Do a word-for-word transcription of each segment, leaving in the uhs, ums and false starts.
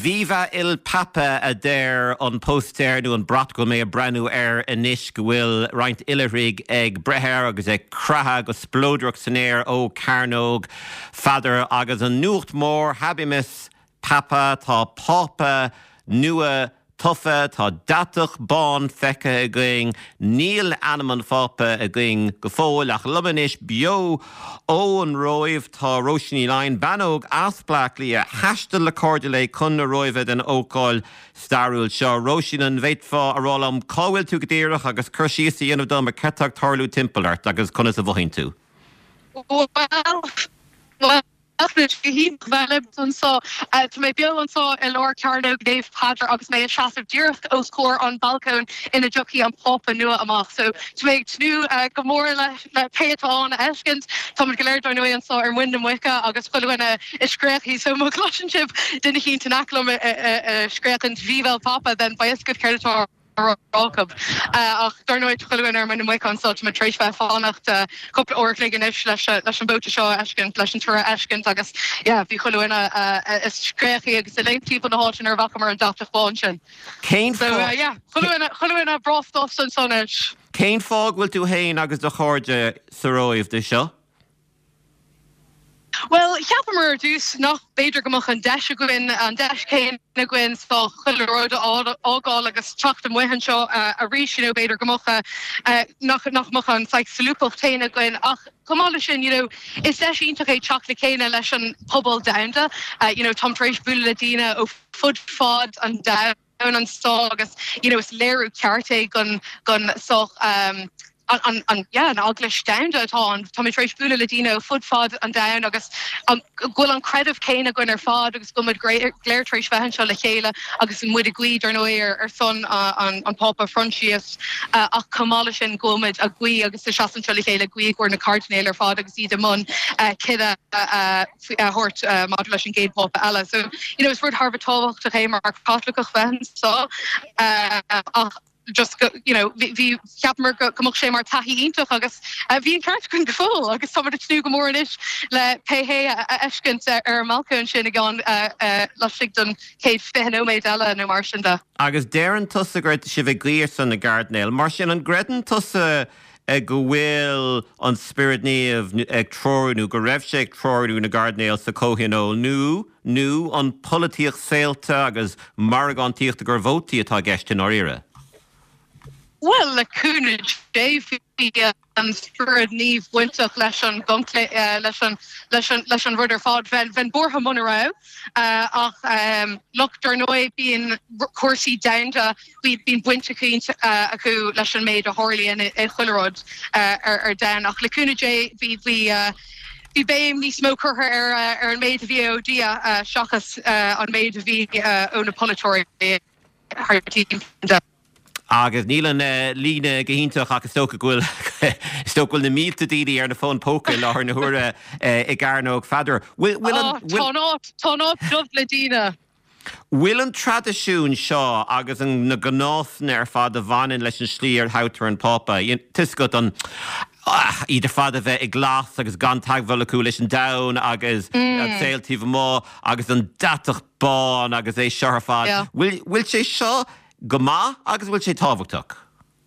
Viva il Papa a der an poster nu an brat go mé a brenu air inis go bhfuil roint illerig ag breher agus ag cratha go splódrach san air ó Carnog fadar agus an nuacht mór habimis Papa tá pápa nua tuffa tá datach bán fecha a going níl animan fápa a going go fóil ach lumanis bio ó an roimh tá Roisiny Line banog asplachlí a hastal le cordilé chun na roimh den ócáil starúil seo Roisiny an bhéitfá arálam cáhfuil tú go dtíireach agus chuirsíos í anamh dom a cetach tarlú timpplart agus conas a bhain tú. Well, well. Achrid hí bhealibn so to mé bio an so i Lord Carnog Dave Padre agus mé a seaamh dúirecht ó scór an balcón ina jockey an pop nua amach. So to mé tú go mór le le peatán ecint tá go léir do nua an so ar windam wica agus chuine is scréach hí so mo relationship duna hí tanaclum scréachint Viva Papa den ba good ceirtá Rockab ach dar nooit chuin ar man an so ma treéis fe fánacht couple orkling is leis leis an bote seo ecin leis an tura ecin agus bhí chuine is scréchi agus le típ na háin ar bhacham ar an datach báin sin. Céin chuine brostof san sonis. Céin fág bhfuil tú hain agus do cháde sa roimh de seo? Well, cheapamar dús nach beidir gomach an deis goin an deis céin na gin fá chuileróide ágáil agus teachta muhan seo a ríis you know, beidir gomacha nach nach mach an like, salúpach téine gin ach Kamála sin, you know, is leis ítach é teach le céine leis an pobl damda, uh, you know, Tom Treis bula dína ó fud fád an da an stá agus, you know, is léirú cearté gun gun soch um an an an yeah an English down atá an Tommy Treis bula le dino fud fad an down agus an gwyl an credif céine gwn ar fad agus gomad Claire Treis fehan seo le chéile agus an muid a gwyd ar noi ar, ar son uh, an, an papa frontias uh, ach kamala sin gomad a gwy agus the shasan seo le chéile gwy gwyr na cardinal ar fad agus iad mun uh, kida uh, uh, hort uh, modulation gate papa ella so you know it's word Harvard talk to hey Mark Catholic fehan so uh, ach just go, you know vi ceapmar gomach sé mar taí ítach agus bhí an ceart chun go fóil agus tá tú go mór inis le péhé ecint ar malcún sin a gáin leis don céad féhanóméid eile nó mar sin de. Agus déan tusa gréit si bheith gléir san na Gardnéil, mar sin an gredan tusa go bhfuil an spiritníomh ag troirú go raibh sé ag troirú na Gardnéil sa cóhinó nu nu an políoch saolta agus margantíocht a gur bhótaí atá gceist in áire. Well, le cúna Dave an spirit níomh buintach leis an gomclé leis an leis an leis an ruidir fád ven ven bortha mun ra ach luchtar nói bíon cuasaí damda bhí bíon buinte cúint acu leis an méid a hálíonn i chuileród ar ar dan ach le cúna bhí bhí Bhí béim ní smócurtha ar ar an méid a bhí ó dia seachas an méid a bhí ó na polytóir agus nílan lína gohíntaach agus stocha gúil stocail na mílta díí ar na fón póca láthir na thura i Garnóg fadar. Tá ná dubh le dína. Bhfuil an tradiisiún seo agus an na gnáithna ar fad a bhain leis an slí ar hátar an pápa. Tus go an idir fad a bheith i glas agus gan taghfuil acu leis an dain agus saoltíh má agus an datach bán agus é seo ar fad. Bhfuil sé seo go maith agus bhfuil sé tábhachtach?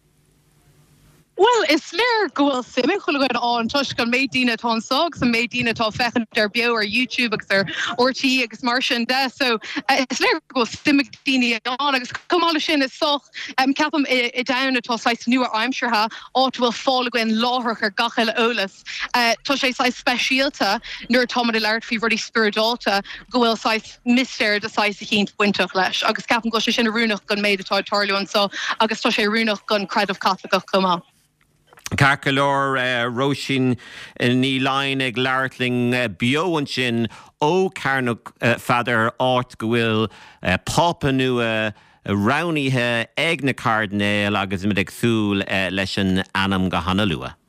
Well, is léir gohfuil simime chuil an tuis go méid dína tá sog sa méid dína tá fechan ar bio ar YouTube agus ar R T agus mar sin de so is léir go simime daine an agus cumála sin is soch ceapam i dana tá sais nua aimseartha áit bhfuil fála goin láthair ar gachail ólas. Tá sé sais speisialta nuair táid i leirt fhí rudí spiridáta go bhfuil sais misteir de sais a chéint buintach leis agus ceapan go sé sin a rúnach gon méid atá tarliúin so agus tá sé rúnach gon credh Catholicach cumá. Carcalor uh, Roisiny ní Line ag leirtling uh, bioan sin ó Carnóg uh, fadar áit go bhfuil uh, pápa nua uh, rauníthe ag na Cardnéil agus imid ag súil uh, leis an anam go hanna lua.